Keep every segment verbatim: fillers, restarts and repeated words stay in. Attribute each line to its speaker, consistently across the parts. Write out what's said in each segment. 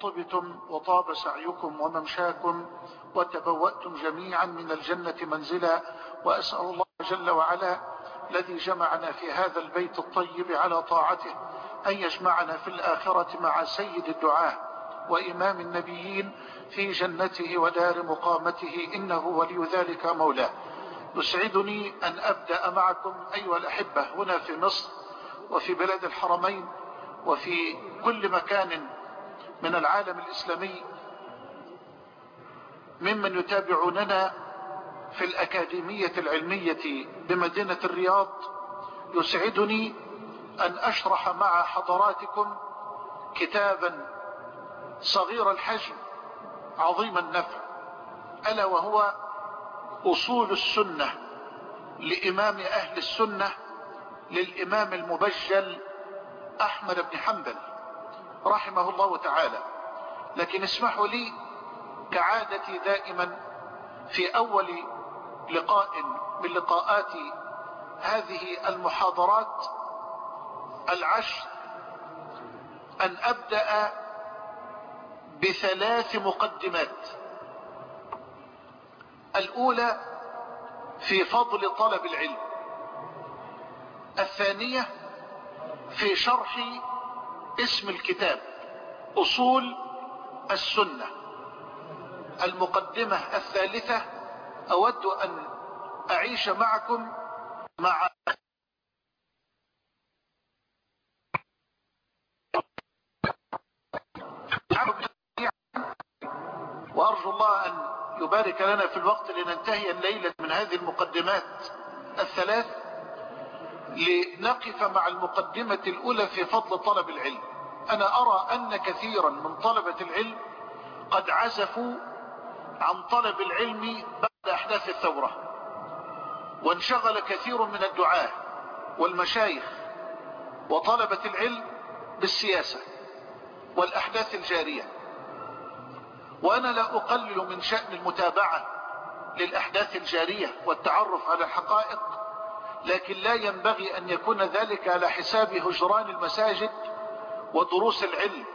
Speaker 1: وطبتم وطاب سعيكم وممشاكم وتبوأتم جميعا من الجنة منزلا. وأسأل الله جل وعلا الذي جمعنا في هذا البيت الطيب على طاعته أن يجمعنا في الآخرة مع سيد الدعاة وإمام النبيين في جنته ودار مقامته، إنه ولي ذلك مولاه. يسعدني أن أبدأ معكم أيها الأحبة هنا في مصر وفي بلاد الحرمين وفي كل مكان من العالم الإسلامي ممن يتابعوننا في الأكاديمية العلمية بمدينة الرياض. يسعدني أن أشرح مع حضراتكم كتابا صغير الحجم عظيم النفع، ألا وهو أصول السنة لإمام أهل السنة للإمام المبجل أحمد بن حنبل رحمه الله تعالى. لكن اسمحوا لي كعادتي دائما في أول لقاء من لقاءات هذه المحاضرات العشر أن أبدأ بثلاث مقدمات. الأولى في فضل طلب العلم، الثانية في شرح اسم الكتاب أصول السنة، المقدمة الثالثة أود أن أعيش معكم مع وأرجو الله أن يبارك لنا في الوقت لننتهي الليلة من هذه المقدمات الثلاث، لنقف مع المقدمة الأولى في فضل طلب العلم. أنا أرى أن كثيرا من طلبة العلم قد عزفوا عن طلب العلم بعد أحداث الثورة، وانشغل كثير من الدعاة والمشايخ وطلبة العلم بالسياسة والأحداث الجارية. وأنا لا أقلل من شأن المتابعة للأحداث الجارية والتعرف على الحقائق، لكن لا ينبغي أن يكون ذلك على حساب هجران المساجد ودروس العلم.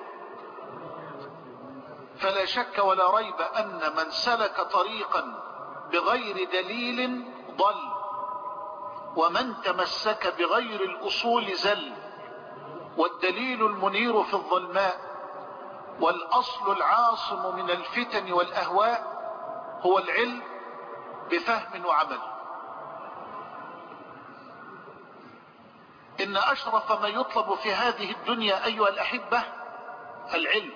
Speaker 1: فلا شك ولا ريب أن من سلك طريقا بغير دليل ضل، ومن تمسك بغير الأصول زل. والدليل المنير في الظلماء والأصل العاصم من الفتن والأهواء هو العلم بفهم وعمل. إن أشرف ما يطلب في هذه الدنيا أيها الأحبة العلم،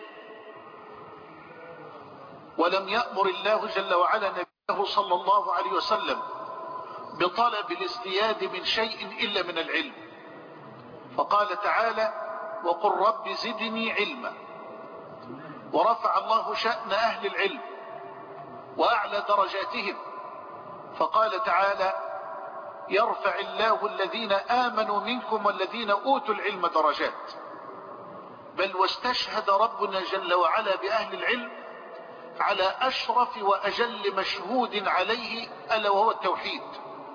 Speaker 1: ولم يأمر الله جل وعلا نبيه صلى الله عليه وسلم بطلب الازدياد من شيء إلا من العلم، فقال تعالى: وقل رب زدني علما. ورفع الله شأن أهل العلم وأعلى درجاتهم، فقال تعالى: يرفع الله الذين آمنوا منكم والذين أوتوا العلم درجات. بل واستشهد ربنا جل وعلا بأهل العلم على أشرف وأجل مشهود عليه، ألا وهو التوحيد،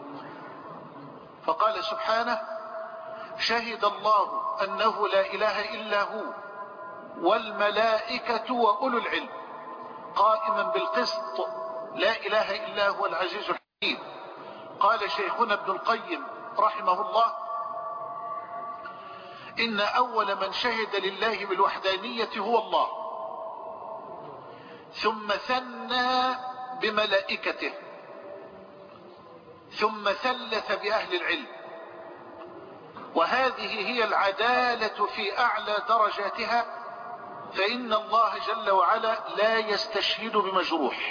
Speaker 1: فقال سبحانه: شهد الله أنه لا إله إلا هو والملائكة وأولو العلم قائما بالقسط لا إله إلا هو العزيز الحكيم. قال شيخنا ابن القيم رحمه الله: إن أول من شهد لله بالوحدانية هو الله، ثم ثنى بملائكته، ثم ثلث بأهل العلم. وهذه هي العدالة في أعلى درجاتها، فإن الله جل وعلا لا يستشهد بمجروح.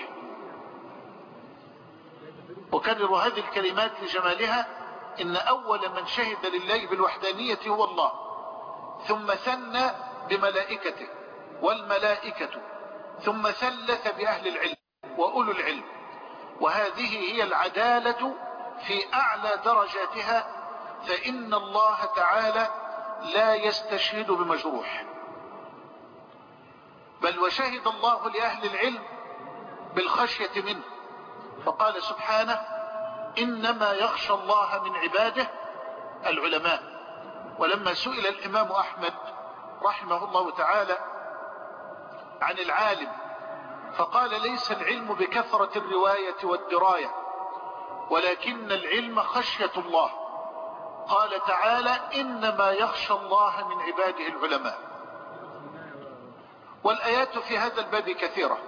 Speaker 1: أكرر هذه الكلمات لجمالها: إن أول من شهد لله بالوحدانية هو الله، ثم ثنى بملائكته والملائكة، ثم ثلث بأهل العلم وأولو العلم. وهذه هي العدالة في أعلى درجاتها، فإن الله تعالى لا يستشهد بمجروح. بل وشهد الله لأهل العلم بالخشية منه، فقال سبحانه: إنما يخشى الله من عباده العلماء. ولما سئل الإمام أحمد رحمه الله تعالى عن العالم فقال ليس العلم بكثرة الرواية والدراية ولكن العلم خشية الله. قال تعالى إنما يخشى الله من عباده العلماء. والآيات في هذا الباب كثيرة.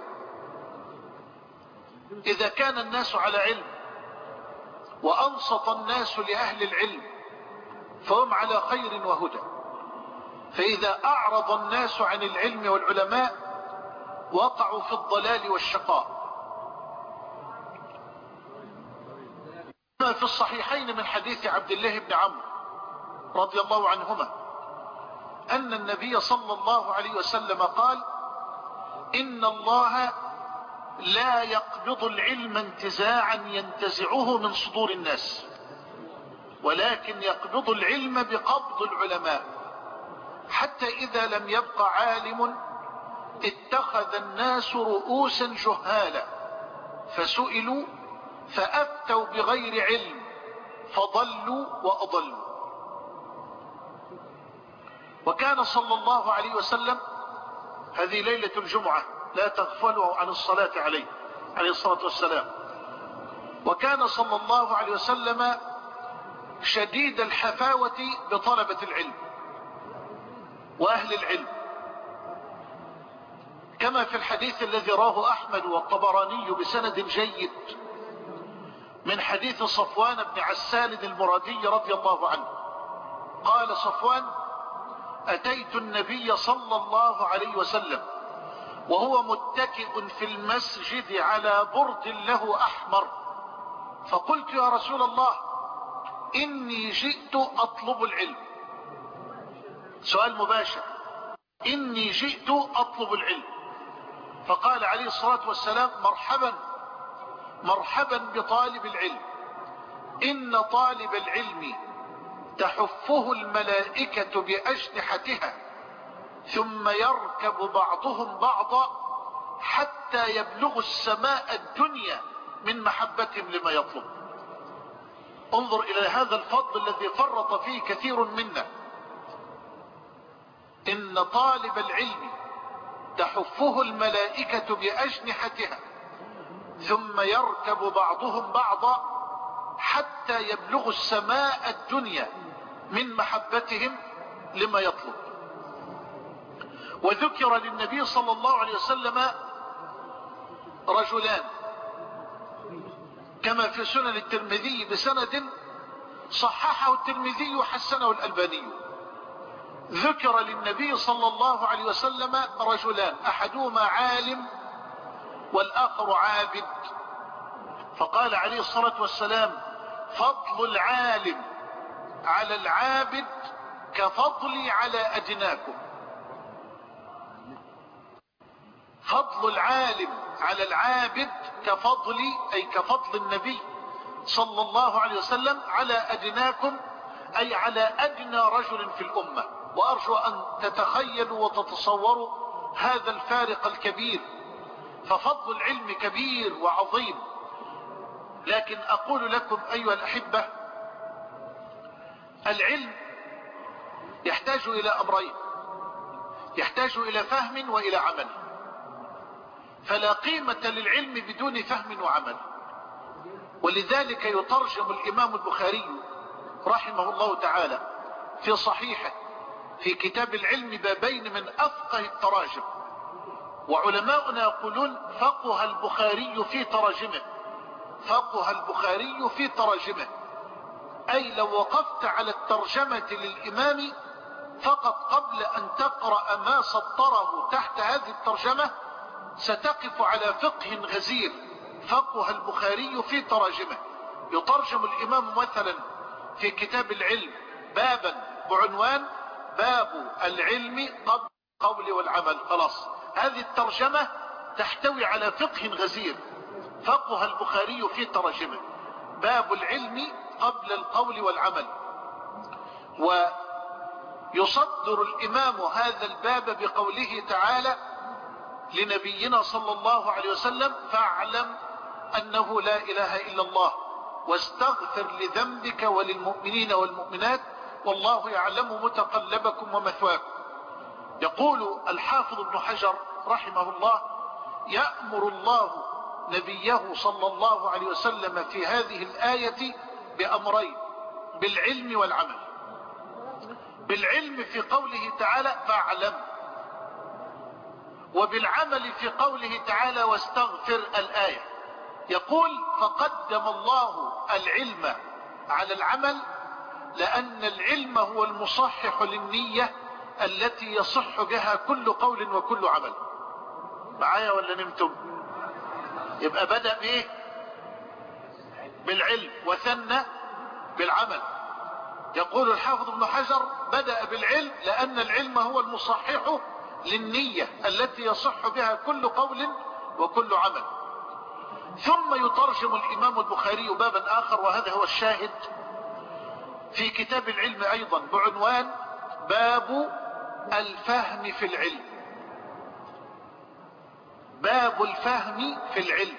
Speaker 1: إذا كان الناس على علم وأنصت الناس لأهل العلم فهم على خير وهدى، فإذا أعرض الناس عن العلم والعلماء وقعوا في الضلال والشقاء. ما في الصحيحين من حديث عبد الله بن عمرو رضي الله عنهما أن النبي صلى الله عليه وسلم قال إن الله لا يقبض العلم انتزاعا ينتزعه من صدور الناس، ولكن يقبض العلم بقبض العلماء، حتى إذا لم يبق عالم اتخذ الناس رؤوسا جهالا فسئلوا فأفتوا بغير علم فضلوا وأضلوا. وكان صلى الله عليه وسلم، هذه ليلة الجمعة لا تغفلوا عن الصلاة عليه عليه الصلاة والسلام، وكان صلى الله عليه وسلم شديد الحفاوة بطلبة العلم وأهل العلم، كما في الحديث الذي راه أحمد والطبراني بسند جيد من حديث صفوان بن عسال المرادي رضي الله عنه قال صفوان أتيت النبي صلى الله عليه وسلم وهو متكئ في المسجد على برد له أحمر، فقلت يا رسول الله إني جئت أطلب العلم. سؤال مباشر، إني جئت أطلب العلم. فقال عليه الصلاة والسلام مرحبا مرحبا بطالب العلم، إن طالب العلم تحفه الملائكة بأجنحتها ثم يركب بعضهم بعضا حتى يبلغ السماء الدنيا من محبتهم لما يطلب. انظر إلى هذا الفضل الذي فرط فيه كثير منا. إن طالب العلم تحفه الملائكة بأجنحتها ثم يركب بعضهم بعضا حتى يبلغ السماء الدنيا من محبتهم لما يطلب. وذكر للنبي صلى الله عليه وسلم رجلان كما في سنن الترمذي بسند صححه الترمذي وحسنه الألباني. ذكر للنبي صلى الله عليه وسلم رجلان أحدهما عالم والآخر عابد، فقال عليه الصلاة والسلام فضل العالم على العابد كفضلي على أدناكم. فضل العالم على العابد كفضلي أي كفضل النبي صلى الله عليه وسلم على أدناكم أي على أدنى رجل في الأمة. وأرجو أن تتخيلوا وتتصوروا هذا الفارق الكبير، ففضل العلم كبير وعظيم. لكن أقول لكم أيها الأحبة العلم يحتاج إلى أمرين، يحتاج إلى فهم وإلى عمل، فلا قيمة للعلم بدون فهم وعمل. ولذلك يترجم الإمام البخاري رحمه الله تعالى في صحيحه في كتاب العلم بابين من أفقه التراجم، وعلماؤنا يقولون فقه البخاري في تراجمه، فقه البخاري في تراجمه، أي لو وقفت على الترجمة للإمام فقط قبل أن تقرأ ما سطره تحت هذه الترجمة ستقف على فقه غزير. فقه البخاري في تراجمه، يترجم الإمام مثلا في كتاب العلم بابا بعنوان باب العلم قبل القول والعمل، خلاص هذه الترجمة تحتوي على فقه غزير. فقه البخاري في تراجمه باب العلم قبل القول والعمل. ويصدر الإمام هذا الباب بقوله تعالى لنبينا صلى الله عليه وسلم فاعلم أنه لا إله إلا الله واستغفر لذنبك وللمؤمنين والمؤمنات والله يعلم متقلبكم ومثواكم. يقول الحافظ ابن حجر رحمه الله يأمر الله نبيه صلى الله عليه وسلم في هذه الآية بأمرين: بالعلم والعمل. بالعلم في قوله تعالى فاعلم، وبالعمل في قوله تعالى واستغفر الآية. يقول فقدم الله العلم على العمل لأن العلم هو المصحح للنية التي يصح بها كل قول وكل عمل. معايا ولا نمتم؟ يبقى بدأ بايه؟ بالعلم وثنى بالعمل. يقول الحافظ ابن حجر بدأ بالعلم لأن العلم هو المصحح للنية التي يصح بها كل قول وكل عمل. ثم يترجم الإمام البخاري بابا آخر، وهذا هو الشاهد في كتاب العلم أيضا، بعنوان باب الفهم في العلم. باب الفهم في العلم.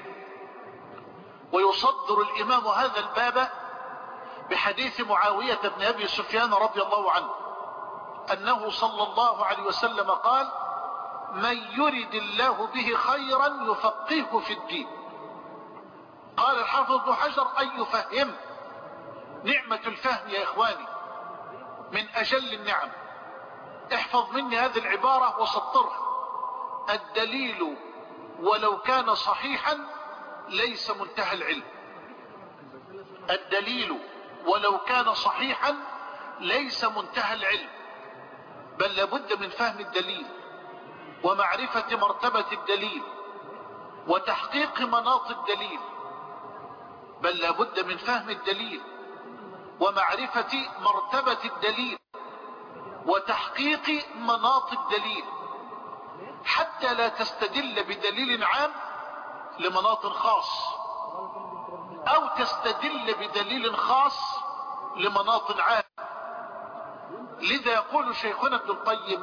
Speaker 1: ويصدر الإمام هذا الباب بحديث معاوية بن أبي سفيان رضي الله عنه أنه صلى الله عليه وسلم قال: من يرد الله به خيرا يفقهه في الدين. قال الحافظ ابن حجر: أن يفهم. نعمة الفهم يا إخواني من أجل النعم. احفظ مني هذه العبارة وسطرها: الدليل ولو كان صحيحا ليس منتهى العلم. الدليل ولو كان صحيحا ليس منتهى العلم، بل لابد من فهم الدليل ومعرفة مرتبة الدليل وتحقيق مناط الدليل. بل لابد من فهم الدليل ومعرفة مرتبة الدليل وتحقيق مناط الدليل، حتى لا تستدل بدليل عام لمناط خاص، او تستدل بدليل خاص لمناط عام. لذا يقول شيخنا ابن القيم: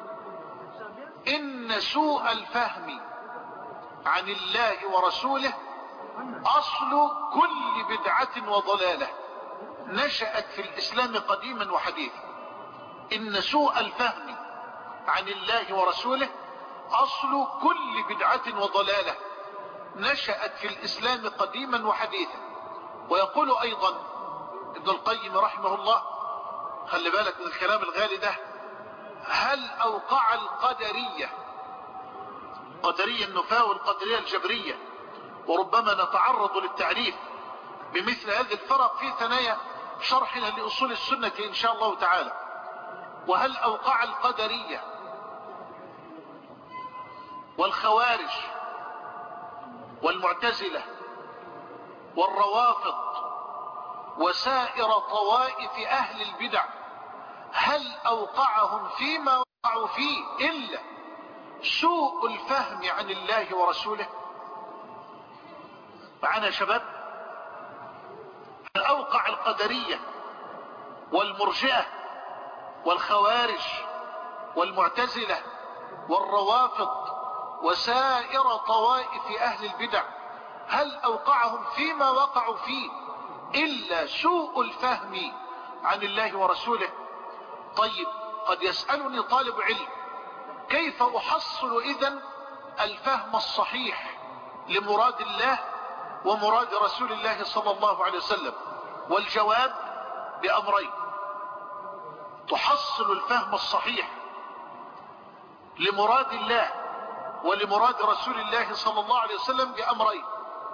Speaker 1: ان سوء الفهم عن الله ورسوله اصل كل بدعة وضلالة نشأت في الاسلام قديما وحديثا. ان سوء الفهم عن الله ورسوله اصل كل بدعة وضلالة نشأت في الاسلام قديما وحديثا. ويقول ايضا ابن القيم رحمه الله، خلي بالك من الكلام الغالي ده: هل اوقع القدرية، قدرية النفاة والقدرية الجبرية، وربما نتعرض للتعريف بمثل هذه الفرق في ثنايا شرحنا لأصول السنة إن شاء الله تعالى. وهل أوقع القدرية والخوارج والمعتزلة والروافض وسائر طوائف أهل البدع، هل أوقعهم فيما وقعوا فيه إلا سوء الفهم عن الله ورسوله؟ معنا يا شباب؟ هل أوقع القدرية والمرجئة والخوارج والمعتزلة والروافض وسائر طوائف أهل البدع، هل أوقعهم فيما وقعوا فيه إلا سوء الفهم عن الله ورسوله؟ طيب، قد يسألني طالب علم: كيف أحصل إذن الفهم الصحيح لمراد الله ومراد رسول الله صلى الله عليه وسلم؟ والجواب بأمرين: تحصل الفهم الصحيح لمراد الله ولمراد رسول الله صلى الله عليه وسلم بأمرين.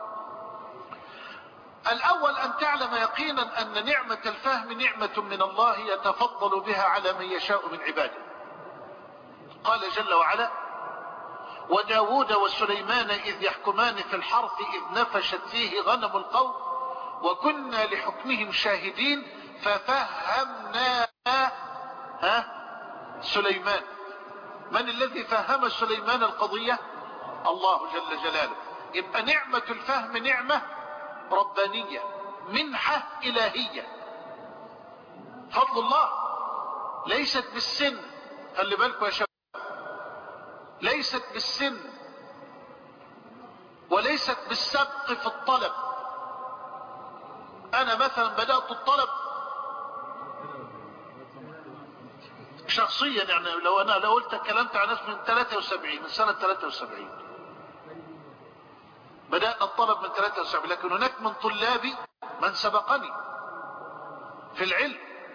Speaker 1: الأول أن تعلم يقينا أن نعمة الفهم نعمة من الله يتفضل بها على من يشاء من عباده. قال جل وعلا: وداود وسليمان إذ يحكمان في الحرث إذ نفشت فيه غنم القوم وكنا لحكمهم شاهدين ففهمنا ها سليمان. من الذي فهم سليمان القضية؟ الله جل جلاله. يبقى نعمة الفهم نعمة ربانية، منحة إلهية، فضل الله، ليست بالسن. خلي بالكم يا شباب، ليست بالسن وليست بالسبق في الطلب. أنا مثلا بدأت الطلب شخصيا يعني لو انا لو قلت اتكلمت عن ناس من ثلاثة وسبعين، من سنة ثلاثة وسبعين بدأنا الطلب من ثلاثة وسبعين، لكن هناك من طلابي من سبقني في العلم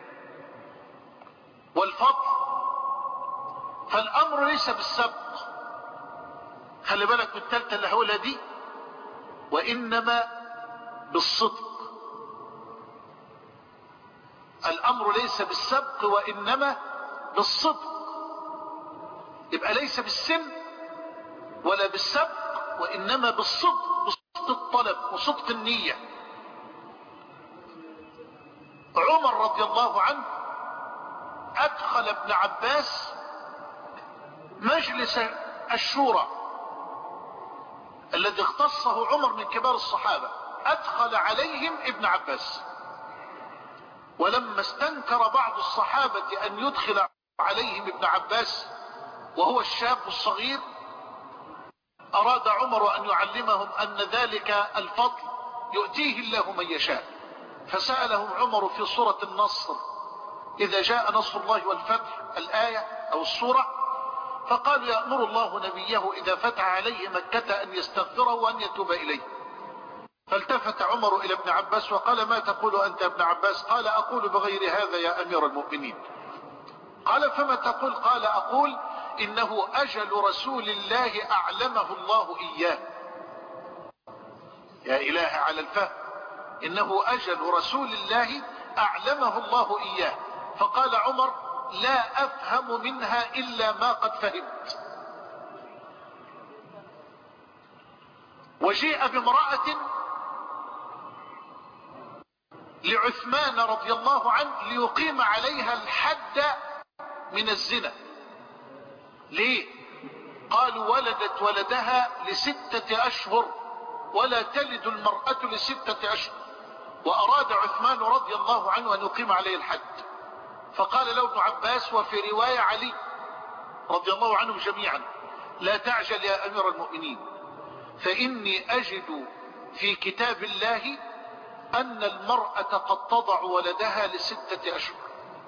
Speaker 1: والفضل، فالامر ليس بالسبق. خلي بالك من الثالثة اللي هقولها دي، وانما بالصدق. الامر ليس بالسبق وانما بالصدق، يبقى ليس بالسن ولا بالسبق، وانما بالصدق، بصدق الطلب وصدق النية. عمر رضي الله عنه ادخل ابن عباس مجلس الشورى الذي اختصه عمر من كبار الصحابة، ادخل عليهم ابن عباس. ولما استنكر بعض الصحابة ان يدخل عليهم ابن عباس وهو الشاب الصغير، اراد عمر ان يعلمهم ان ذلك الفضل يؤتيه الله من يشاء، فسألهم عمر في سورة النصر اذا جاء نصر الله والفتح، الآية او السورة، فقالوا يأمر الله نبيه اذا فتح عليه مكة ان يستغفره وان يتوب اليه. فالتفت عمر الى ابن عباس وقال ما تقول انت يا ابن عباس؟ قال اقول بغير هذا يا امير المؤمنين. قال فما تقول؟ قال اقول انه اجل رسول الله اعلمه الله اياه. يا اله على الفهم، انه اجل رسول الله اعلمه الله اياه. فقال عمر لا افهم منها الا ما قد فهمت. وجيء بامرأة لعثمان رضي الله عنه ليقيم عليها الحد من الزنا. ليه؟ قالوا ولدت ولدها لستة اشهر ولا تلد المرأة لستة اشهر، واراد عثمان رضي الله عنه ان يقيم عليه الحد. فقال له ابن عباس وفي رواية علي رضي الله عنهم جميعا لا تعجل يا امير المؤمنين، فاني اجد في كتاب الله ان المرأة قد تضع ولدها لستة اشهر.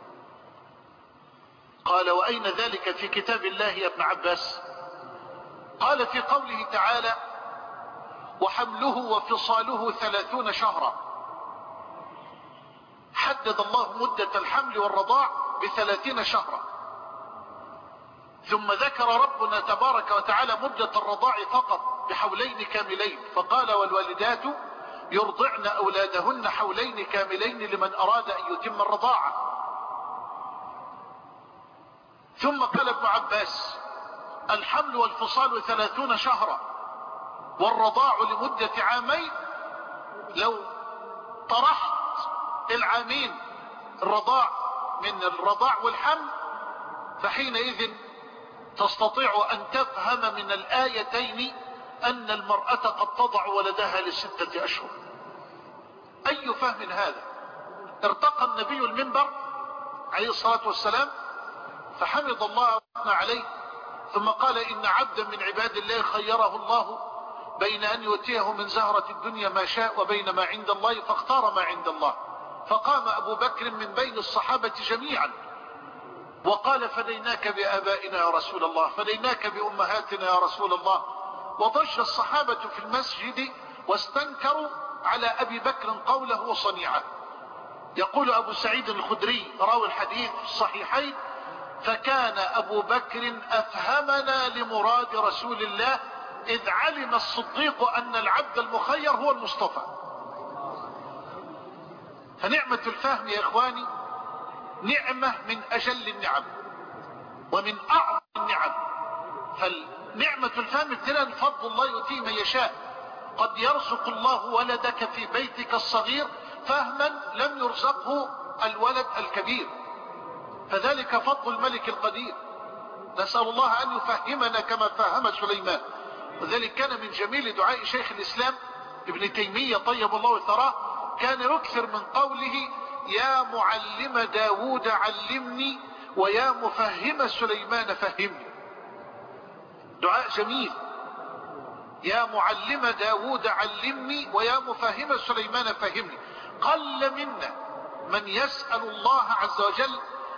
Speaker 1: قال واين ذلك في كتاب الله يا ابن عباس؟ قال في قوله تعالى وحمله وفصاله ثلاثون شهرا، حدد الله مدة الحمل والرضاع بثلاثين شهرا، ثم ذكر ربنا تبارك وتعالى مدة الرضاع فقط بحولين كاملين، فقال والوالدات يرضعن أولادهن حولين كاملين لمن أراد أن يتم الرضاعة. ثم قال ابن عباس الحمل والفصال ثلاثون شهرا والرضاع لمدة عامين، لو طرحت العامين الرضاع من الرضاع والحمل فحينئذ تستطيع أن تفهم من الآيتين أن المرأة قد تضع ولدها لستة أشهر. أي فهم هذا؟ ارتقى النبي المنبر عليه الصلاة والسلام فحمد الله عليه، ثم قال إن عبدا من عباد الله خيره الله بين أن يؤتيه من زهرة الدنيا ما شاء وبين ما عند الله فاختار ما عند الله. فقام أبو بكر من بين الصحابة جميعا وقال فديناك بآبائنا يا رسول الله، فديناك بأمهاتنا يا رسول الله. وضج الصحابة في المسجد واستنكروا على أبي بكر قوله وصنيعه. يقول أبو سعيد الخدري راوي الحديث في الصحيحين فكان أبو بكر أفهمنا لمراد رسول الله إذ علم الصديق أن العبد المخير هو المصطفى. فنعمة الفهم يا إخواني نعمة من أجل النعم ومن أعظم النعم. فنعمة الفهم ابتلاء فضل الله يؤتيه من يشاء. قد يرزق الله ولدك في بيتك الصغير فهما لم يرزقه الولد الكبير، فذلك فضل الملك القدير. نسأل الله أن يفهمنا كما فهم سليمان. وذلك كان من جميل دعاء شيخ الإسلام ابن تيمية طيب الله ثراه، كان يكثر من قوله يا معلم داود علمني ويا مفهم سليمان فهمني. دعاء جميل، يا معلم داود علمني ويا مفهم سليمان فهمني. قل منا من يسأل الله عز وجل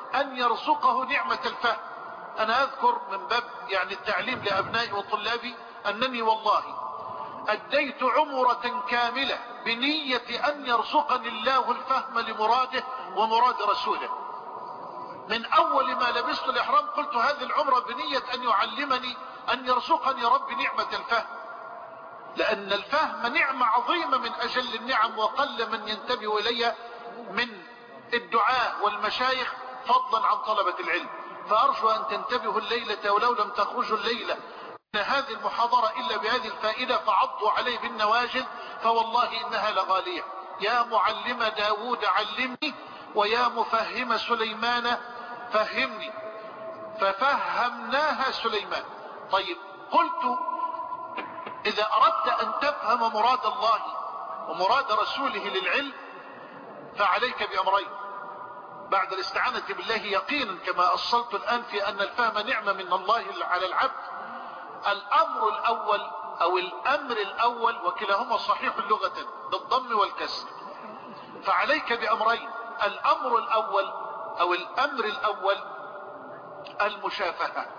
Speaker 1: أن يرزقه نعمة الفهم. أنا أذكر من باب يعني التعليم لأبنائي وطلابي أنني والله أديت عمرة كاملة بنية أن يرزقني الله الفهم لمراده ومراد رسوله. من أول ما لبست الإحرام قلت هذه العمرة بنية أن يعلمني أن يرزقني ربي نعمة الفهم، لأن الفهم نعمة عظيمة من أجل النعم، وقل من ينتبه إليها من الدعاء والمشايخ فضلا عن طلبة العلم. فأرجو أن تنتبهوا الليلة، ولو لم تخرجوا الليلة من هذه المحاضرة إلا بهذه الفائدة فعضوا عليه بالنواجذ، فوالله إنها لغالية. يا معلم داود علمني، ويا مفهم سليمان فهمني، ففهمناها سليمان. طيب، قلت إذا أردت أن تفهم مراد الله ومراد رسوله للعلم فعليك بأمرين بعد الاستعانة بالله يقينا، كما أصلت الآن في أن الفهم نعمة من الله على العبد. الأمر الأول أو الأمر الأول، وكلاهما صحيح لغة بالضم والكسر، فعليك بأمرين. الأمر الأول أو الأمر الأول المشافهة.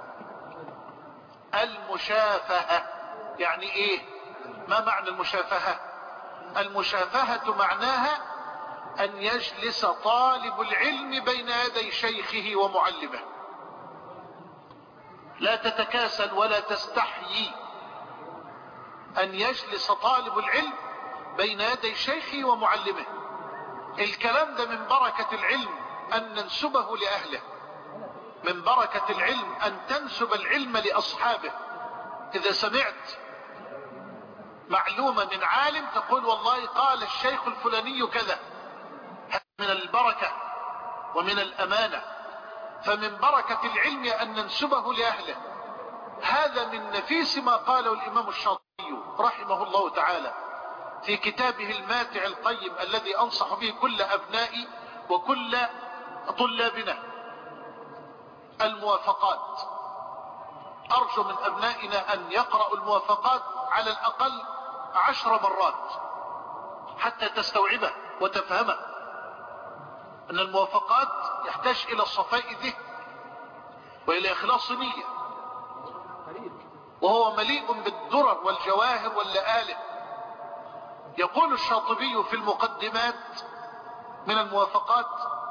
Speaker 1: المشافهة يعني إيه؟ ما معنى المشافهة؟ المشافهة معناها أن يجلس طالب العلم بين يدي شيخه ومعلمه، لا تتكاسل ولا تستحيي، أن يجلس طالب العلم بين يدي شيخه ومعلمه. الكلام ده من بركة العلم أن ننسبه لأهله، من بركة العلم أن تنسب العلم لأصحابه. إذا سمعت معلومة من عالم تقول والله قال الشيخ الفلاني كذا، من البركة ومن الأمانة. فمن بركة العلم أن ننسبه لأهله. هذا من نفيس ما قاله الإمام الشاطبي رحمه الله تعالى في كتابه الماتع القيم الذي أنصح به كل أبنائي وكل طلابنا: الموافقات. أرجو من أبنائنا أن يقرأوا الموافقات على الأقل عشر مرات حتى تستوعبه وتفهمه. أن الموافقات يحتاج إلى صفاء ذهن وإلى إخلاص نية، وهو مليء بالدرر والجواهر واللآلئ. يقول الشاطبي في المقدمات من الموافقات: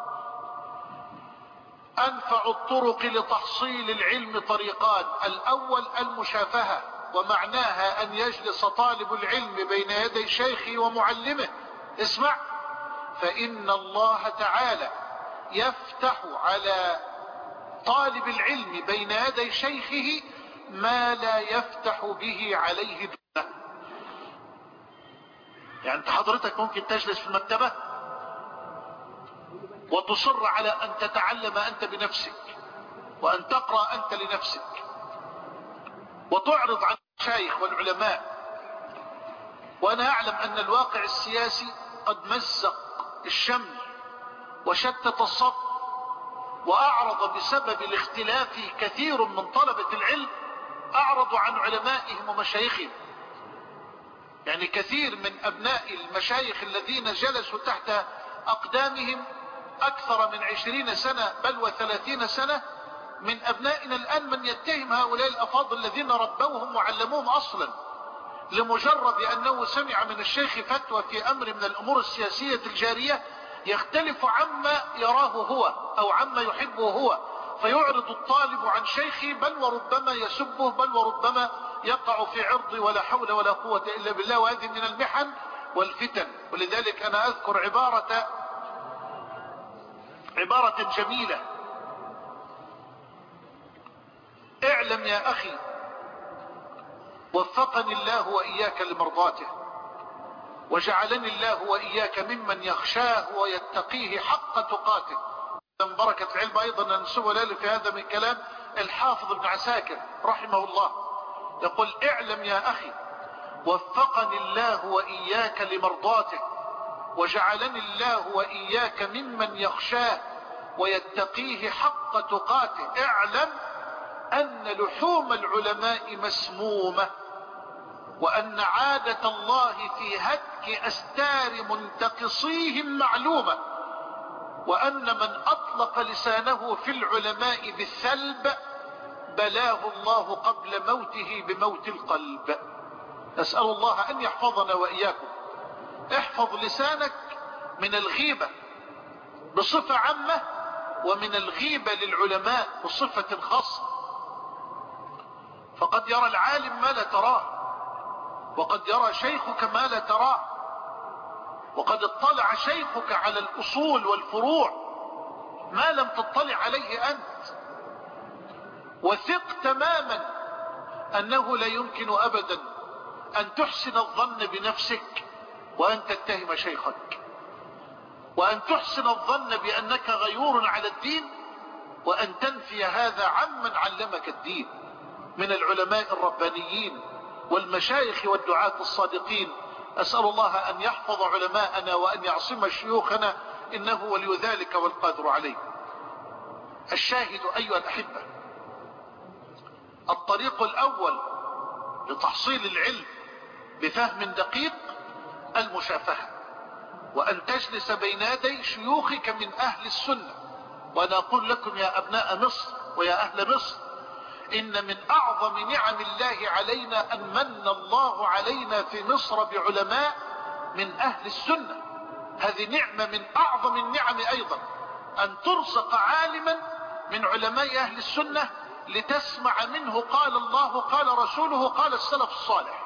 Speaker 1: أنفع الطرق لتحصيل العلم طريقان. الأول المشافهة، ومعناها أن يجلس طالب العلم بين يدي شيخه ومعلمه. اسمع: فإن الله تعالى يفتح على طالب العلم بين يدي شيخه ما لا يفتح به عليه دونه. يعني انت حضرتك ممكن تجلس في المكتبة وتصر على أن تتعلم أنت بنفسك، وأن تقرأ أنت لنفسك، وتعرض عن المشايخ والعلماء. وأنا أعلم أن الواقع السياسي قد مزق الشمل وشتت الصف، وأعرض بسبب الاختلاف كثير من طلبة العلم أعرضوا عن علمائهم ومشايخهم. يعني كثير من أبناء المشايخ الذين جلسوا تحت أقدامهم أكثر من عشرين سنة بل وثلاثين سنة من أبنائنا الآن من يتهم هؤلاء الأفاضل الذين ربوهم وعلموهم أصلا لمجرد أنه سمع من الشيخ فتوى في أمر من الأمور السياسية الجارية يختلف عما يراه هو أو عما يحبه هو، فيعرض الطالب عن شيخه بل وربما يسبه بل وربما يقع في عرضه، ولا حول ولا قوة إلا بالله. وهذه من المحن والفتن. ولذلك أنا أذكر عبارة عبارة جميلة: اعلم يا أخي وفقني الله وإياك لمرضاته، وجعلني الله وإياك ممن يخشاه ويتقيه حق تقاته. من بركة العلم أيضا ننسب له في هذا من كلام الحافظ ابن عساكر رحمه الله، يقول: اعلم يا أخي وفقني الله وإياك لمرضاته، وجعلني الله وإياك ممن يخشاه ويتقيه حق تقاته. اعلم أن لحوم العلماء مسمومة، وأن عادة الله في هتك أستار منتقصيهم معلومة. وأن من أطلق لسانه في العلماء بالسلب بلاه الله قبل موته بموت القلب. أسأل الله أن يحفظنا وإياكم. احفظ لسانك من الغيبة بصفة عامة ومن الغيبة للعلماء بصفة خاصة. فقد يرى العالم ما لا تراه، وقد يرى شيخك ما لا تراه، وقد اطلع شيخك على الأصول والفروع ما لم تطلع عليه أنت. وثق تماما أنه لا يمكن أبدا أن تحسن الظن بنفسك وأن تتهم شيخك، وأن تحسن الظن بأنك غيور على الدين وأن تنفي هذا عمن علمك الدين من العلماء الربانيين والمشايخ والدعاة الصادقين. أسأل الله أن يحفظ علماءنا وأن يعصم شيوخنا، إنه ولي ذلك والقادر عليه. الشاهد أيها الأحبة، الطريق الأول لتحصيل العلم بفهم دقيق المشافهة، وأن تجلس بين يدي شيوخك من أهل السنة. وأنا أقول لكم يا أبناء مصر ويا أهل مصر، إن من أعظم نعم الله علينا أن من الله علينا في مصر بعلماء من أهل السنة. هذه نعمة من أعظم النعم أيضا، أن ترزق عالما من علماء أهل السنة لتسمع منه قال الله قال رسوله قال السلف الصالح.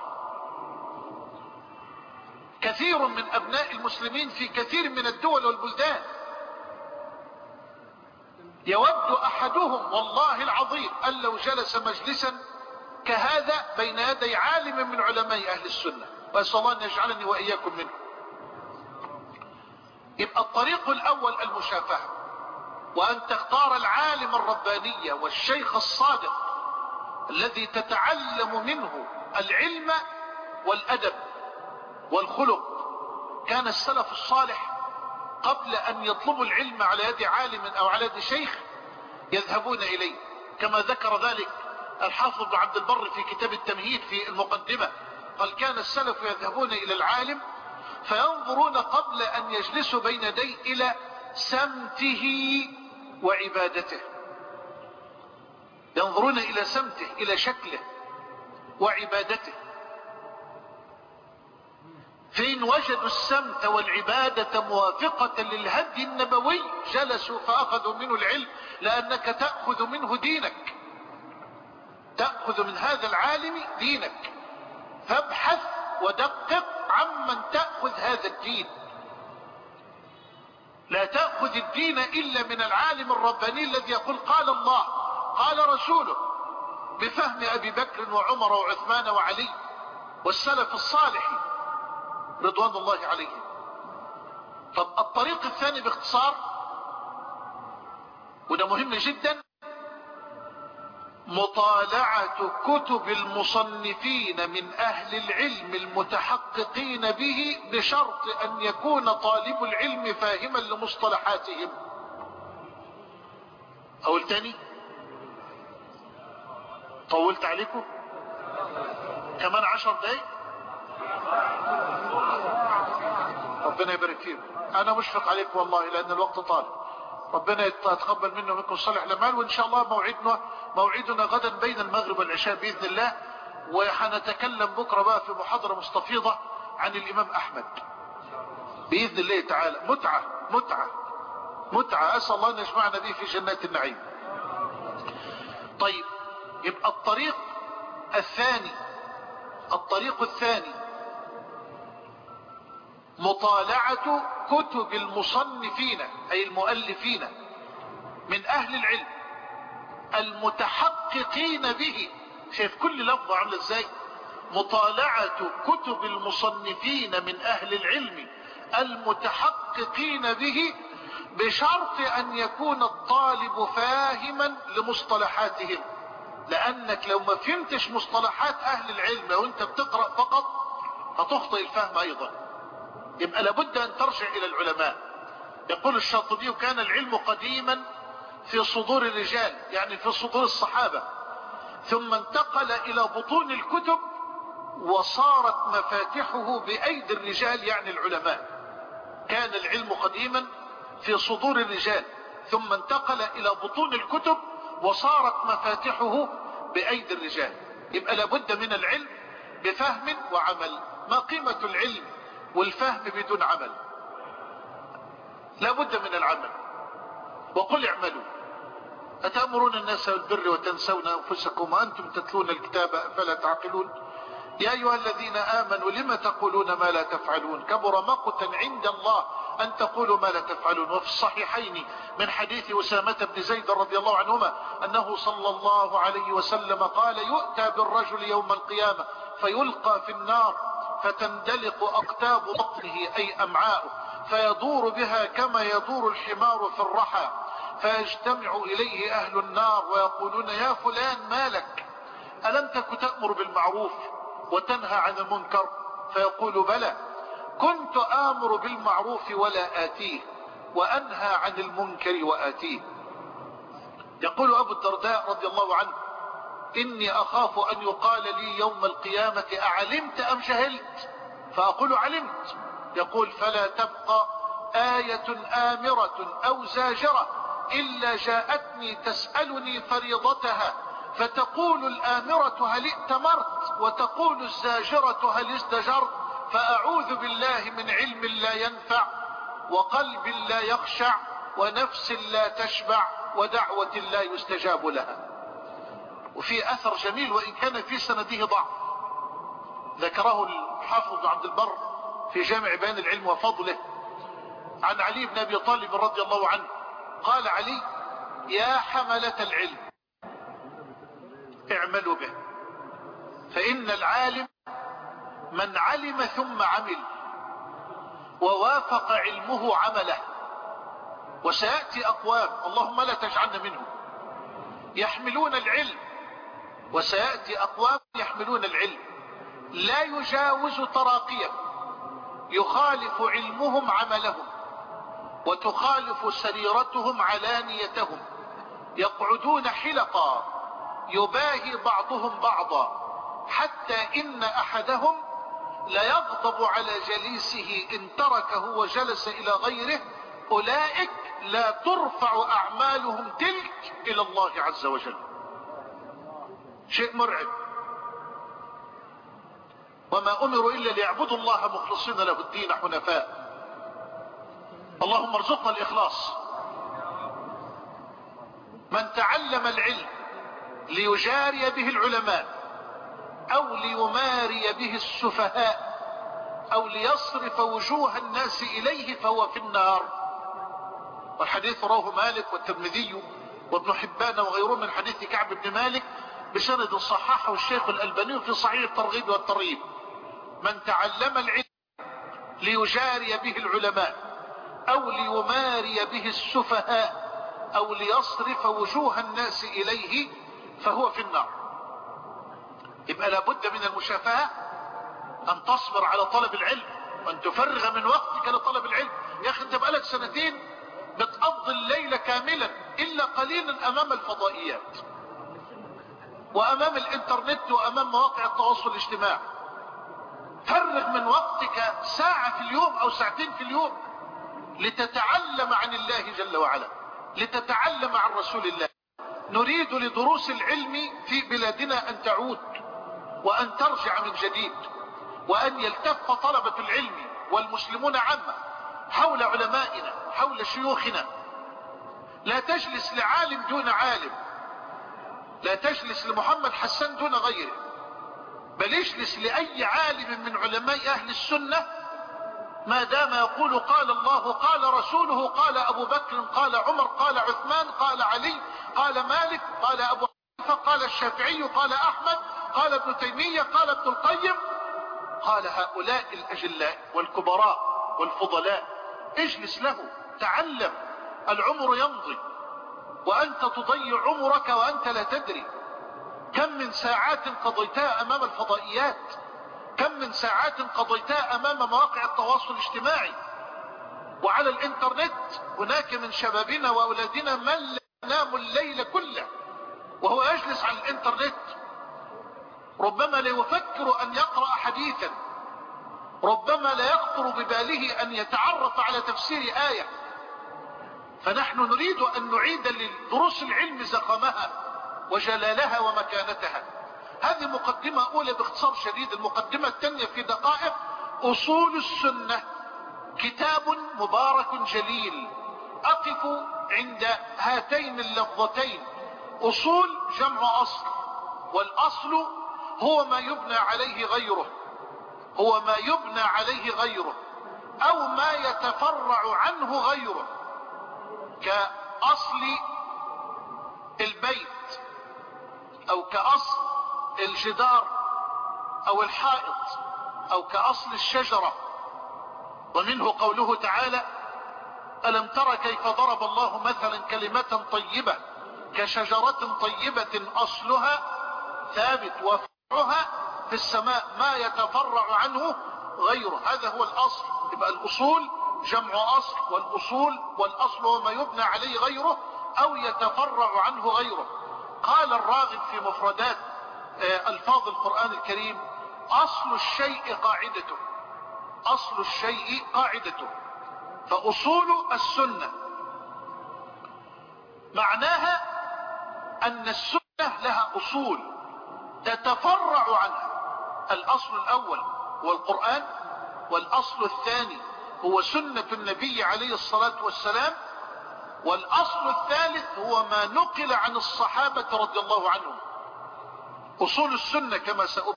Speaker 1: كثير من أبناء المسلمين في كثير من الدول والبلدان يود أحدهم والله العظيم أن لو جلس مجلسا كهذا بين يدي عالم من علماء أهل السنة، وأسأل الله أن يجعلني وإياكم منه. يبقى الطريق الأول المشافهة، وأن تختار العالم الرباني والشيخ الصادق الذي تتعلم منه العلم والأدب والخلق. كان السلف الصالح قبل أن يطلبوا العلم على يد عالم أو على يد شيخ يذهبون إليه، كما ذكر ذلك الحافظ بن عبد البر في كتاب التمهيد في المقدمة. قال كان السلف يذهبون إلى العالم فينظرون قبل أن يجلسوا بين يديه إلى سمته وعبادته، ينظرون إلى سمته، إلى شكله وعبادته. فإن وجدوا السمت والعبادة موافقة للهدي النبوي جلسوا فأخذوا منه العلم، لأنك تأخذ منه دينك، تأخذ من هذا العالم دينك. فابحث ودقق عمن تأخذ هذا الدين. لا تأخذ الدين إلا من العالم الرباني الذي يقول قال الله قال رسوله بفهم أبي بكر وعمر وعثمان وعلي والسلف الصالح رضوان الله عليهم. طب الطريق الثاني باختصار، وده مهم جدا، مطالعة كتب المصنفين من أهل العلم المتحققين به، بشرط أن يكون طالب العلم فاهما لمصطلحاتهم. أقول تاني، طولت عليكم كمان عشر دقايق، ربنا يبارك فيكم. أنا مشفق عليكم والله لأن الوقت طال. ربنا يتقبل منا ومنكم صالح الأعمال، وإن شاء الله موعدنا موعدنا غدا بين المغرب والعشاء بإذن الله. وحنتكلم بكرة بقى في محاضرة مستفيضة عن الإمام أحمد بإذن الله تعالى. متعة متعة متعة، أسأل الله أن يجمعنا به في جنات النعيم. طيب، يبقى الطريق الثاني الطريق الثاني مطالعة كتب المصنفين أي المؤلفين من أهل العلم المتحققين به. شايف كل لفظة عاملة ازاي؟ مطالعة كتب المصنفين من أهل العلم المتحققين به، بشرط أن يكون الطالب فاهما لمصطلحاتهم. لأنك لو ما فهمتش مصطلحات أهل العلم وانت بتقرأ فقط هتخطئ الفهم أيضا. يبقى لابد أن ترجع إلى العلماء. يقول الشاطبي كان العلم قديما في صدور الرجال، يعني في صدور الصحابة، ثم انتقل إلى بطون الكتب وصارت مفاتحه بأيدي الرجال يعني العلماء. كان العلم قديما في صدور الرجال، ثم انتقل إلى بطون الكتب وصارت مفاتحه بأيدي الرجال. يبقى لابد من العلم بفهم وعمل. ما قيمة العلم والفهم بدون عمل؟ لابد من العمل. وقل اعملوا أتأمرون الناس بالبر وتنسون أنفسكم وأنتم تتلون الكتاب فلا تعقلون يا أيها الذين آمنوا لم تقولون ما لا تفعلون كبر مقتا عند الله أن تقولوا ما لا تفعلون. وفي الصحيحين من حديث أسامة بن زيد رضي الله عنهما أنه صلى الله عليه وسلم قال يؤتى بالرجل يوم القيامة فيلقى في النار فتندلق أقتاب بطنه أي أمعاؤه فيدور بها كما يدور الحمار في الرحى فيجتمع إليه أهل النار ويقولون يا فلان ما لك ألم تك تأمر بالمعروف وتنهى عن المنكر؟ فيقول بلى كنت آمر بالمعروف ولا آتيه وأنهى عن المنكر وآتيه. يقول أبو الدرداء رضي الله عنه إني أخاف أن يقال لي يوم القيامة أعلمت أم جهلت؟ فأقول علمت. يقول فلا تبقى آية آمرة أو زاجرة إلا جاءتني تسألني فريضتها فتقول الآمرة هل ائتمرت وتقول الزاجرة هل ازدجرت فأعوذ بالله من علم لا ينفع وقلب لا يخشع ونفس لا تشبع ودعوة لا يستجاب لها. وفي أثر جميل وإن كان في سنده ضعف ذكره الحافظ عبد البر في جامع بيان العلم وفضله عن علي بن أبي طالب رضي الله عنه قال علي يا حملة العلم اعملوا به فإن العالم من علم ثم عمل ووافق علمه عمله. وسيأتي أقوام اللهم لا تجعلنا منهم يحملون العلم وسيأتي أقوام يحملون العلم لا يجاوز تراقيهم يخالف علمهم عملهم وتخالف سريرتهم علانيتهم يقعدون حلقا يباهي بعضهم بعضا حتى إن أحدهم ليغضب على جليسه إن تركه وجلس إلى غيره أولئك لا ترفع أعمالهم تلك إلى الله عز وجل. شيء مرعب. وما أمروا إلا ليعبدوا الله مخلصين له الدين حنفاء. اللهم ارزقنا الإخلاص. من تعلم العلم ليجاري به العلماء أو ليماري به السفهاء أو ليصرف وجوه الناس إليه فهو في النار. والحديث رواه مالك والترمذي وابن حبان وغيره من حديث كعب بن مالك بسند صححه الشيخ الألباني في صحيح الترغيب والترهيب. من تعلم العلم ليجاري به العلماء أو ليماري به السفهاء أو ليصرف وجوه الناس إليه فهو في النار. يبقى لابد من المشافهة أن تصبر على طلب العلم وأن تفرغ من وقتك لطلب العلم. يا أخي أنت بقالك سنتين بتقضي الليل كاملا إلا قليلا أمام الفضائيات وأمام الإنترنت وأمام مواقع التواصل الاجتماعي. فرغ من وقتك ساعة في اليوم أو ساعتين في اليوم لتتعلم عن الله جل وعلا لتتعلم عن رسول الله. نريد لدروس العلم في بلادنا أن تعود وأن ترجع من جديد وأن يلتف طلبة العلم والمسلمون عامة حول علمائنا حول شيوخنا. لا تجلس لعالم دون عالم لا تجلس لمحمد حسان دون غيره بل اجلس لأي عالم من علماء أهل السنة ما دام يقول قال الله قال رسوله قال أبو بكر قال عمر قال عثمان قال علي قال مالك قال أبو حنيفة قال الشافعي قال أحمد قال ابن تيمية قال ابن القيم قال هؤلاء الأجلاء والكبراء والفضلاء. اجلس له تعلم. العمر يمضي وأنت تضيع عمرك وأنت لا تدري. كم من ساعات قضيتها أمام الفضائيات كم من ساعات قضيتها أمام مواقع التواصل الاجتماعي وعلى الإنترنت. هناك من شبابنا وأولادنا من لا ينام الليل كله وهو يجلس على الإنترنت. ربما لا يفكر أن يقرأ حديثا ربما لا يخطر بباله أن يتعرف على تفسير آية فنحن نريد أن نعيد لدروس العلم زخمها وجلالها ومكانتها. هذه مقدمة أولى باختصار شديد. المقدمة الثانية في دقائق: أصول السنة كتاب مبارك جليل. أقف عند هاتين اللفظتين. أصول جمع أصل، والأصل هو ما يبنى عليه غيره، هو ما يبنى عليه غيره أو ما يتفرع عنه غيره، كأصل البيت أو كأصل الجدار أو الحائط أو كأصل الشجرة. ومنه قوله تعالى: ألم تر كيف ضرب الله مثلا كلمة طيبة كشجرة طيبة أصلها ثابت وفرعها في السماء ما يتفرع عنه غيره. هذا هو الأصل. يبقى الأصول جمع أصل، والأصول والأصل هو ما يبنى عليه غيره أو يتفرع عنه غيره. قال الراغب في مفردات ألفاظ القرآن الكريم: أصل الشيء قاعدته، أصل الشيء قاعدته. فأصول السنة معناها أن السنة لها أصول تتفرع عنها. الأصل الأول هو القرآن، والأصل الثاني هو سنة النبي عليه الصلاة والسلام، والأصل الثالث هو ما نقل عن الصحابة رضي الله عنهم. أصول السنة كما سأقول.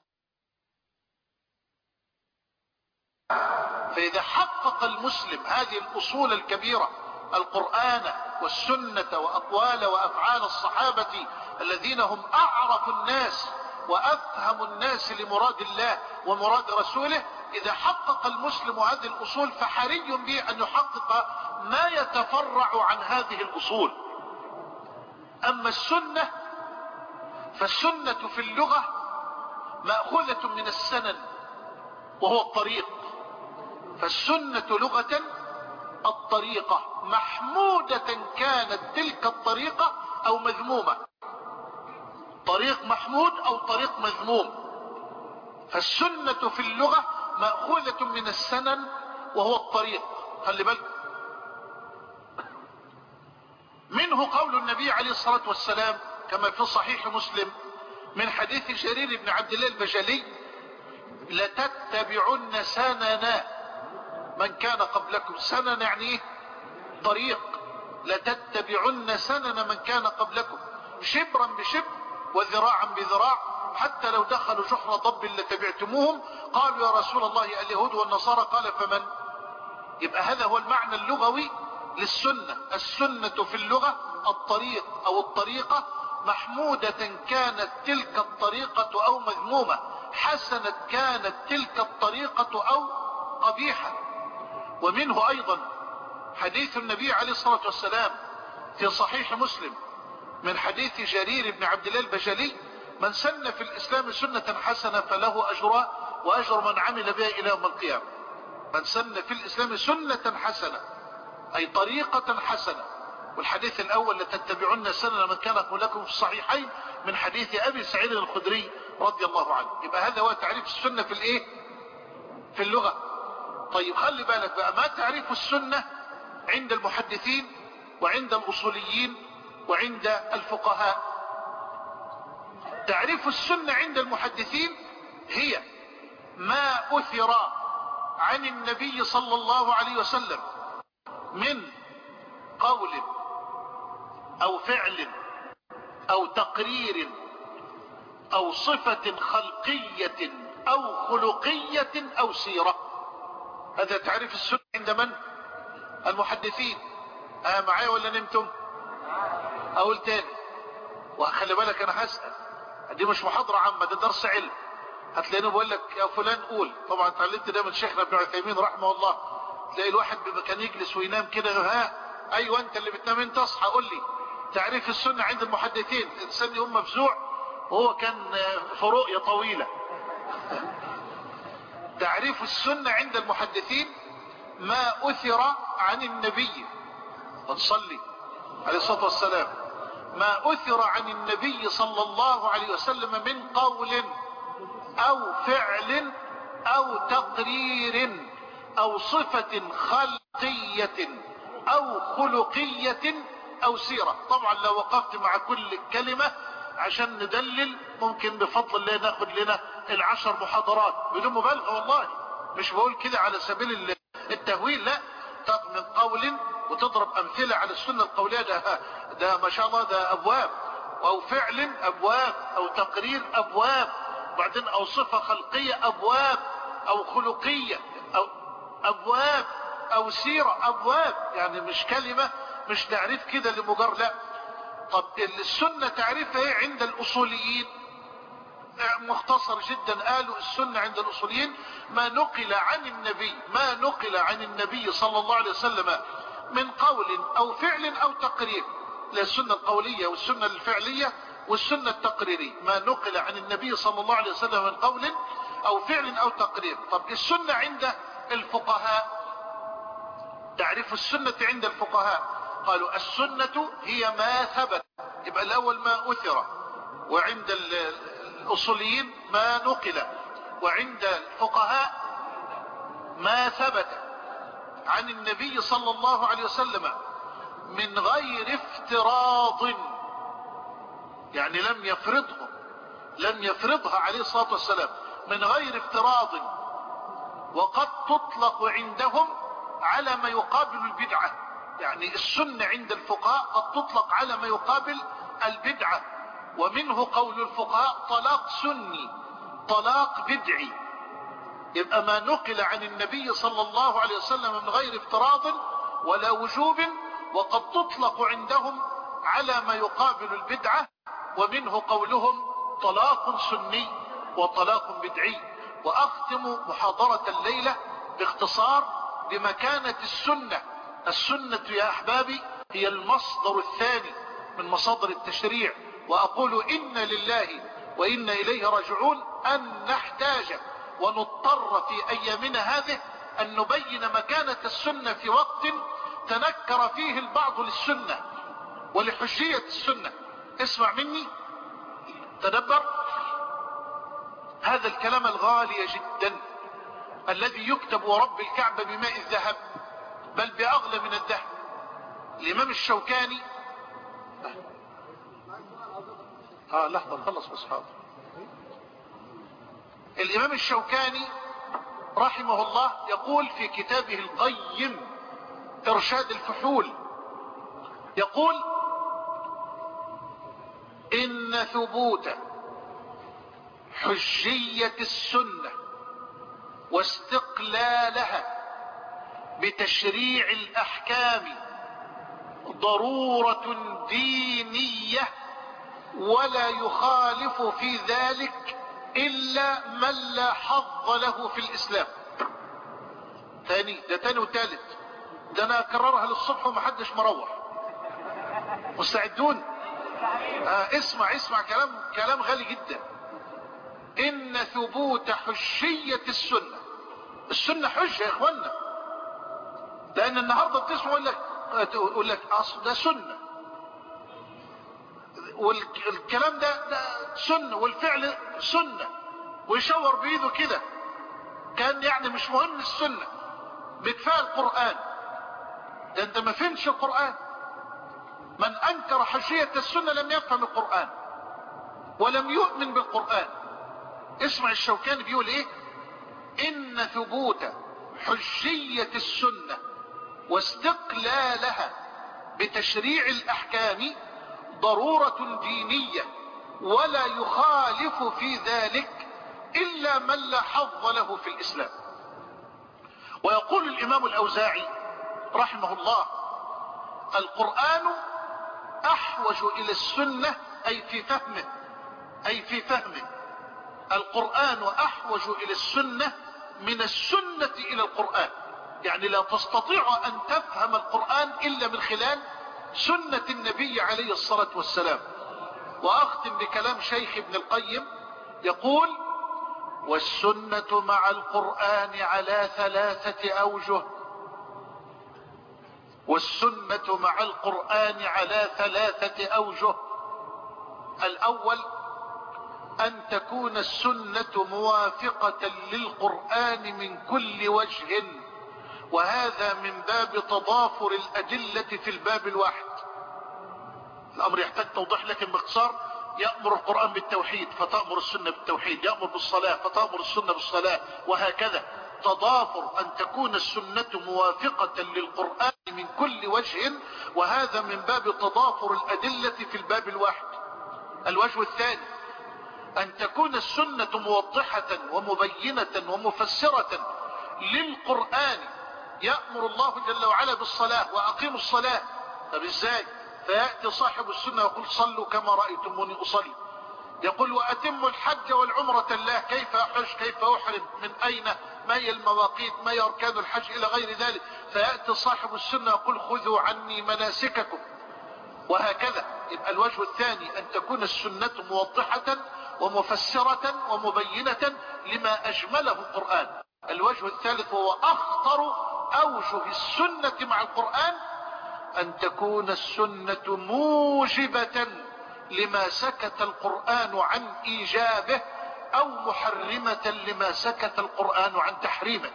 Speaker 1: فإذا حقق المسلم هذه الأصول الكبيرة، القرآن والسنة وأقوال وأفعال الصحابة الذين هم أعرف الناس وأفهم الناس لمراد الله ومراد رسوله، إذا حقق المسلم هذه الأصول فحري به أن يحقق ما يتفرع عن هذه الأصول. أما السنة فالسنة في اللغة مأخوذة من السنن وهو الطريق. فالسنة لغة الطريقة، محمودة كانت تلك الطريقة أو مذمومة، طريق محمود أو طريق مذموم. فالسنة في اللغة مأخوذة من السنن وهو الطريق. خلي بالك منه قول النبي عليه الصلاة والسلام كما في صحيح مسلم من حديث جرير بن عبد الله البجلي: لتتبعن سنن من كان قبلكم. سنن يعني طريق. لتتبعن سنن من كان قبلكم شبرا بشبر وذراعا بذراع حتى لو دخلوا جحر ضب لتبعتموهم. قالوا يا رسول الله اليهود والنصارى؟ قال فمن؟ يبقى هذا هو المعنى اللغوي للسنة. السنة في اللغة الطريق أو الطريقة، محمودة كانت تلك الطريقة أو مذمومة، حسنت كانت تلك الطريقة أو قبيحة. ومنه أيضا حديث النبي عليه الصلاة والسلام في صحيح مسلم من حديث جرير بن عبد الله البجلي: من سن في الإسلام سنة حسنة فله أجرها وأجر من عمل بها إلى يوم القيامة. من سن في الإسلام سنة حسنة أي طريقة حسنة. والحديث الأول: لتتبعن سنن من كان قبلكم في الصحيحين من حديث أبي سعيد الخدري رضي الله عنه. يبقى هذا هو تعريف السنة في الإيه؟ في اللغة. طيب خلي بالك بقى، ما تعريف السنة عند المحدثين وعند الأصوليين وعند الفقهاء؟ تعريف السنة عند المحدثين هي ما أثر عن النبي صلى الله عليه وسلم من قول أو فعل أو تقرير أو صفة خلقية أو خلقية أو سيرة. هذا تعريف السنة عند من؟ المحدثين. آه معايا ولا نمتم؟ أقول تاني وخلي بالك أنا هسأل، دي مش محاضرة عامة، ده درس علم. هتلاقيني بقول لك يا فلان قول. طبعا اتعلمت ده من شيخنا ابن عثيمين رحمه الله. تلاقي الواحد كان يجلس وينام كده: ها ايوه انت اللي بتنام انت اصحى قول لي تعريف السنة عند المحدثين. الانسان يقوم مفزوع وهو كان في رؤية طويلة. تعريف السنة عند المحدثين ما أثر عن النبي ونصلي عليه الصلاة والسلام ما أثر عن النبي صلى الله عليه وسلم من قول أو فعل أو تقرير أو صفة خلقية أو خلقية أو سيرة. طبعا لو وقفت مع كل كلمة عشان ندلل ممكن بفضل الله ناخد لنا العشر محاضرات بدون مبالغة والله، مش بقول كده على سبيل التهويل، لا، تاخد من قول وتضرب أمثلة على السنة القولية، ده, ده ما شاء الله ده أبواب، أو فعل أبواب، أو تقرير أبواب، وبعدين أو صفة خلقية أبواب، أو خلقية أو أبواب، أو سيرة أبواب، يعني مش كلمة مش تعريف كده لمجرد، لا. طب السنة تعريفها ايه عند الأصوليين؟ مختصر جدا، قالوا السنة عند الأصوليين ما نقل عن النبي ما نقل عن النبي صلى الله عليه وسلم من قول أو فعل أو تقرير. السنة القولية والسنة الفعلية والسنة التقريرية، ما نقل عن النبي صلى الله عليه وسلم من قول أو فعل أو تقرير. طب السنة عند الفقهاء، تعريف السنة عند الفقهاء قالوا السنة هي ما ثبت، يبقى الأول ما أثر، وعند الأصوليين ما نقل، وعند الفقهاء ما ثبت عن النبي صلى الله عليه وسلم من غير افتراض، يعني لم يفرضه لم يفرضها عليه الصلاة والسلام من غير افتراض. وقد تطلق عندهم على ما يقابل البدعة، يعني السنة عند الفقهاء قد تطلق على ما يقابل البدعة، ومنه قول الفقهاء طلاق سني طلاق بدعي. يبقى ما نقل عن النبي صلى الله عليه وسلم من غير افتراض ولا وجوب، وقد تطلق عندهم على ما يقابل البدعة، ومنه قولهم طلاق سني وطلاق بدعي. وأختم محاضرة الليلة باختصار بمكانة السنة. السنة يا أحبابي هي المصدر الثاني من مصادر التشريع، وأقول إن لله وإنا إليه راجعون أن نحتاج ونضطر في أيامنا هذه أن نبين مكانة السنة في وقت تنكر فيه البعض للسنة ولحجية السنة. اسمع مني، تدبر هذا الكلام الغالي جدا الذي يكتب ورب الكعبة بماء الذهب، بل بأغلى من الذهب. الإمام الشوكاني اه لحظة خلص بس حاضر. الإمام الشوكاني رحمه الله يقول في كتابه القيم إرشاد الفحول، يقول إن ثبوت حجية السنة واستقلالها بتشريع الأحكام ضرورة دينية، ولا يخالف في ذلك إلا من لا حظ له في الإسلام. ثاني ده تاني وثالث، ده أنا أكررها للصبح ومحدش مروح. مستعدون؟ آه اسمع اسمع كلام كلام غالي جدا. إن ثبوت حجية السنة، السنة حجة يا إخوانا، لأن النهاردة بتسمع يقول لك يقول لك أصل ده سنة، والكلام ده, ده سنة، والفعل سنة، ويشاور بإيده كده كان يعني مش مهم السنة، بكفاء القرآن. ده أنت ما فهمش القرآن. من أنكر حجية السنة لم يفهم القرآن ولم يؤمن بالقرآن. اسمع الشوكاني بيقول إيه: إن ثبوت حجية السنة واستقلالها بتشريع الأحكام ضرورة دينية، ولا يخالف في ذلك إلا من لا حظ له في الإسلام. ويقول الإمام الأوزاعي رحمه الله: القرآن أحوج إلى السنة، أي في فهمه أي في فهمه القرآن أحوج إلى السنة من السنة إلى القرآن. يعني لا تستطيع أن تفهم القرآن إلا من خلال سنة النبي عليه الصلاة والسلام. وأختم بكلام شيخ ابن القيم يقول: والسنة مع القرآن على ثلاثة أوجه والسنة مع القرآن على ثلاثة أوجه الأول أن تكون السنة موافقة للقرآن من كل وجه، وهذا من باب تضافر الأدلة في الباب الواحد. الأمر يحتاج توضيح لكن باختصار: يأمر القرآن بالتوحيد فتأمر السنة بالتوحيد، يأمر بالصلاة فتأمر السنة بالصلاة، وهكذا تضافر أن تكون السنة موافقة للقرآن من كل وجه، وهذا من باب تضافر الأدلة في الباب الواحد. الوجه الثاني أن تكون السنة موضحة ومبينة ومفسرة للقرآن. يأمر الله جل وعلا بالصلاة وأقيموا الصلاة، طب ازاي؟ فيأتي صاحب السنة يقول: صلوا كما رأيتموني أصلي. يقول: وأتموا الحج والعمرة لله، كيف أحج، كيف أحرم، من أين، ما هي المواقيت، ما هي أركان الحج، إلى غير ذلك. فيأتي صاحب السنة يقول: خذوا عني مناسككم، وهكذا. يبقى الوجه الثاني أن تكون السنة موضحة ومفسرة ومبينة لما أجمله القرآن. الوجه الثالث هو أخطر أوجه السنة مع القرآن: أن تكون السنة موجبة لما سكت القرآن عن إيجابه، أو محرمة لما سكت القرآن عن تحريمه.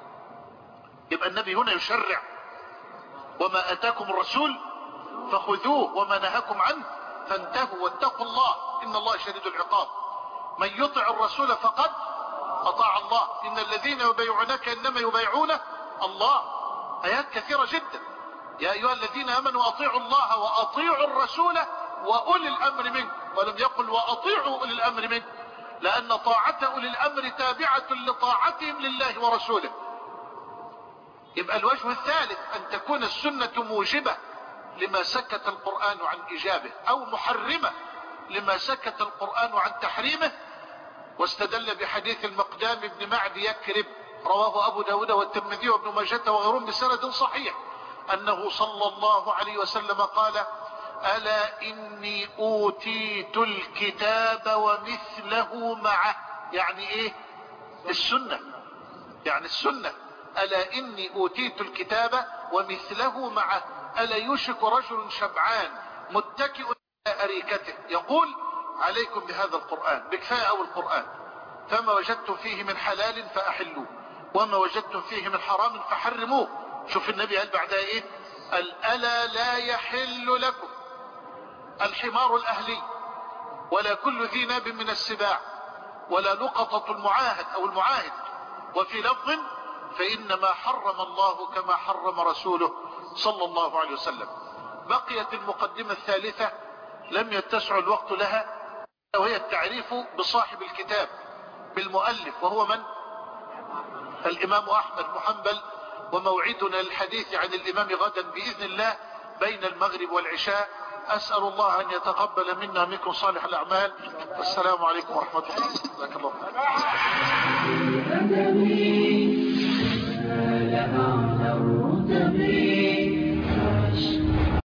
Speaker 1: يبقى النبي هنا يشرع: وما أتاكم الرسول فخذوه وما نهاكم عنه فانتهوا واتقوا الله إن الله شديد العقاب. من يطع الرسول فقد أطاع الله، إن الذين يبايعونك إنما يبايعون الله. آيات كثيرة جدا: يا أيها الذين آمنوا أطيعوا الله وأطيعوا الرسول وأولي الأمر منكم، ولم يقل وأطيعوا أولي الأمر منكم، لأن طاعة أولي الأمر تابعة لطاعتهم لله ورسوله. يبقى الوجه الثالث أن تكون السنة موجبة لما سكت القرآن عن إيجابه، أو محرمة لما سكت القرآن عن تحريمه. واستدل بحديث المقدام بن معد يكرب رواه أبو داود والترمذي وابن ماجه وغيرهم بسند صحيح، أنه صلى الله عليه وسلم قال: ألا إني أوتيت الكتاب ومثله معه. يعني إيه؟ السنة، يعني السنة. ألا إني أوتيت الكتاب ومثله معه. ألا يوشك رجل شبعان متكئ على أريكته يقول: عليكم بهذا القرآن، بكفاية أو القرآن، فما وجدتم فيه من حلال فأحلوه وما وجدتم فيه من حرام فحرموه. شوف النبي قال بعدها إيه؟ ألا لا يحل لكم الحمار الأهلي ولا كل ذي ناب من السباع ولا لقطة المعاهد أو المعاهد. وفي لفظ: فإنما حرم الله كما حرم رسوله صلى الله عليه وسلم. بقيت المقدمة الثالثة لم يتسع الوقت لها، وهي التعريف بصاحب الكتاب، بالمؤلف، وهو من؟ الإمام أحمد بن حنبل. وموعدنا للحديث عن الإمام غدا بإذن الله بين المغرب والعشاء. أسأل الله أن يتقبل منا منكم صالح الأعمال. السلام عليكم ورحمة الله. جزاك الله خيرا.